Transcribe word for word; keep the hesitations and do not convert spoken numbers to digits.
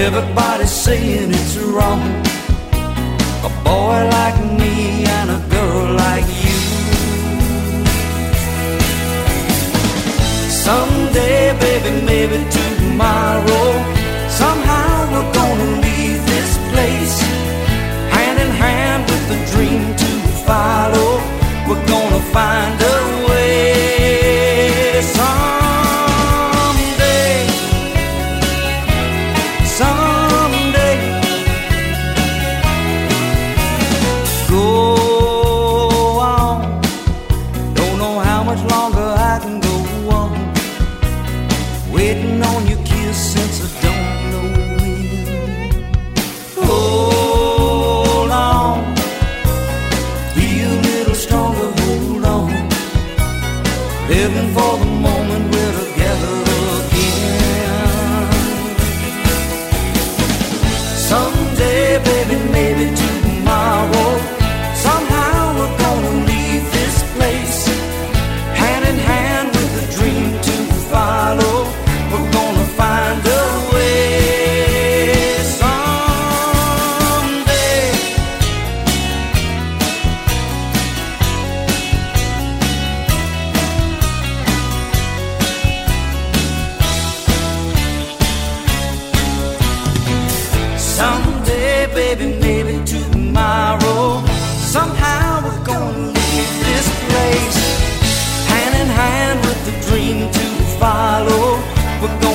Everybody's saying it's wrong. A boy like me and a girl like you. Someday, baby, maybe tomorrow, somehow we're gonna leave this place, hand in hand with the dream to follow. We're gonna find a way. Someday, someday, go on. Don't know how much longer I can go on, waiting on your kiss since I don't know when. Hold on, be a little stronger, hold on, living for the moment we're together again. Someday, baby, maybe tomorrow, somehow we're gonna leave this place, hand in hand with the dream to follow. We're gonna find a way. Someday, someday, baby, maybe tomorrow, somehow we're gonna leave this place, hand in hand with the dream to follow. We're gonna